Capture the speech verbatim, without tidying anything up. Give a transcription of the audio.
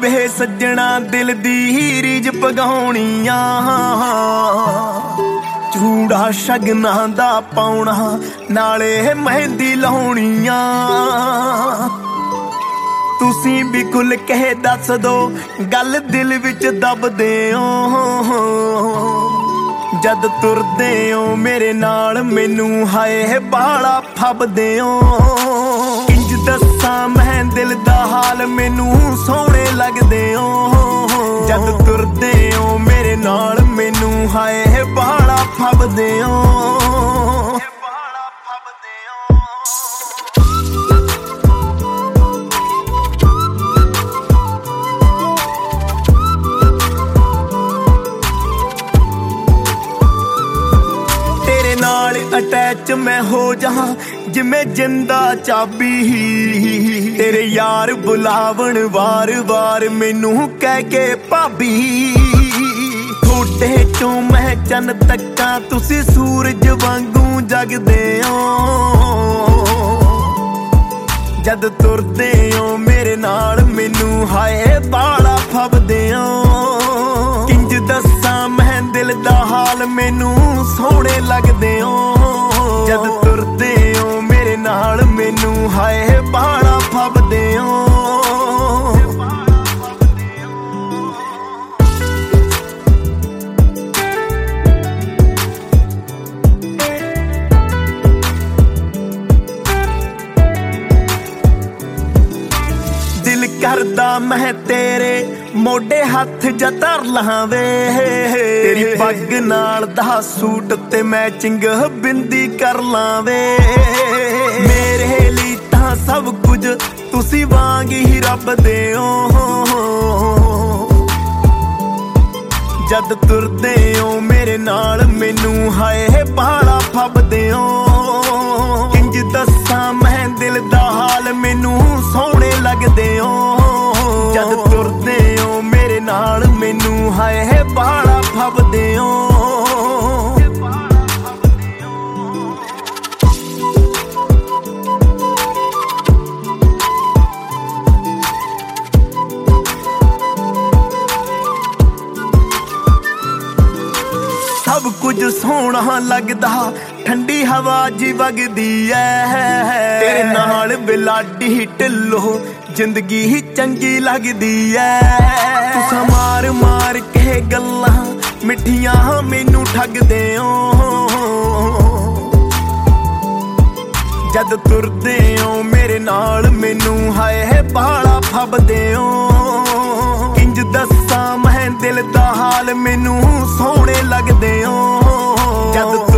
ਵੇ ਸੱਜਣਾ ਦਿਲ ਦੀ ਰੀਝ ਪਗਾਉਣੀਆਂ, ਚੂੜਾ ਸ਼ਗਨਾਂ ਦਾ ਪਾਉਣਾ ਨਾਲੇ ਮਹਿੰਦੀ ਲਾਉਣੀਆਂ। ਤੁਸੀਂ ਵੀ ਖੁੱਲ ਕੇ ਦੱਸ ਦੋ ਗੱਲ ਦਿਲ ਵਿੱਚ ਦੱਬਦੇ ਓ, ਜਦ ਤੁਰਦੇ ਓ ਮੇਰੇ ਨਾਲ ਮੈਨੂੰ ਹਾਏ ਬਾਲਾ ਫੱਬਦੇ ਓ। ਇੰਜ ਦੱਸਾਂ ਮੈਂ ਦਿਲ ਦਾ ਹਾਲ ਮੈਨੂੰ ਸੋਹਣੇ ਲੱਗਦੇ ਓ, ਜਦ ਤੁਰਦੇ ਓ ਮੇਰੇ ਨਾਲ ਮੈਨੂੰ ਹਾਏ ਬਾਲਾ ਫੱਬਦੇ ਓ। ਅਟੈਚ ਮੈਂ ਹੋ ਜਾਵਾਂ ਜਿਵੇਂ ਜਿੰਦਾ ਚਾਬੀ, ਤੇਰੇ ਯਾਰ ਬੁਲਾਵਣ ਵਾਰ ਵਾਰ ਮੈਨੂੰ ਕਹਿ ਕੇ ਭਾਬੀ। ਥੋੜੇ ਚੋਂ ਮੈਂ ਚੰਨ ਤੱਕਾਂ ਤੁਸੀਂ ਸੂਰਜ ਵਾਂਗੂ ਜਗਦੇ ਓ, ਜਦ ਤੁਰਦੇ ਓ ਮੇਰੇ ਨਾਲ ਮੈਨੂੰ ਹਾਏ ਬਾਲਾ ਫੱਬਦੇ ਓ। ਕਿੰਜ ਦੱਸਾਂ ਮੈਂ ਦਿਲ ਦਾ ਹਾਲ ਮੈਨੂੰ ਸੋਹਣੇ ਲੱਗਦੇ ਓ, ਜਦ ਤੁਰਦੇ ਓ ਮੇਰੇ ਨਾਲ ਮੈਨੂੰ ਹਾਏ ਬਾਲਾ ਫੱਬਦੇ ਓ। ਦਿਲ ਕਰਦਾ ਮੈਂ ਤੇਰੇ ਮੋਢੇ ਹੱਥ ਜਾ ਧਰ ਲਾਂ ਵੇ, ਤੇਰੀ ਪੱਗ ਨਾਲ ਦਾ ਸੂਟ ਤੇ ਮੈਚਿੰਗ ਬਿੰਦੀ ਕਰ ਲਾਂ ਵੇ। ਮੇਰੇ ਲਈ ਤਾਂ ਸਭ ਕੁਝ ਤੁਸੀਂ ਵਾਂਗ ਹੀ ਰੱਬ ਦੇ ਓ, ਜਦ ਤੁਰਦੇ ਓ ਮੇਰੇ ਨਾਲ ਮੈਨੂੰ ਹਾਏ ਬਾਲਾ ਫੱਬਦੇ ਓ। ਇੰਜ ਦੱਸਾਂ ਮੈਂ ਦਿਲ ਦਾ ਹਾਲ ਮੈਨੂੰ ਸੋਹਣੇ ਲੱਗਦੇ ਓ, ਜਦ ਤੁਰਦੇ ਓ ਮੇਰੇ ਨਾਲ ਮੈਨੂੰ ਹਾਏ ਬਾਲਾ ਫੱਬਦੇ ਓ। ਸਭ ਕੁਝ ਸੋਹਣਾ ਲੱਗਦਾ ਠੰਡੀ ਹਵਾ ਜੀ ਵਗਦੀ ਐ, ਤੇਰੇ ਨਾਲ ਬਿਲਾਡੀ ਢਿੱਲੋ ਜ਼ਿੰਦਗੀ ਹੀ ਚੰਗੀ ਲੱਗਦੀ ਐ। ਤੁਸਾਂ ਮਾਰ ਮਾਰ ਕੇ ਗੱਲਾਂ ਮਿੱਠੀਆਂ ਮੈਨੂੰ ਠੱਗਦੇ ਓ, ਜਦ ਤੁਰਦੇ ਓ ਮੇਰੇ ਨਾਲ ਮੈਨੂੰ ਹਾਏ ਬਾਲਾ ਫੱਬਦੇ ਓ। ਇੰਜ ਦੱਸਾਂ ਮੈਂ ਦਿਲ ਦਾ ਹਾਲ ਮੈਨੂੰ ਸੋਹਣੇ ਲੱਗਦੇ ਓ, ਜਦ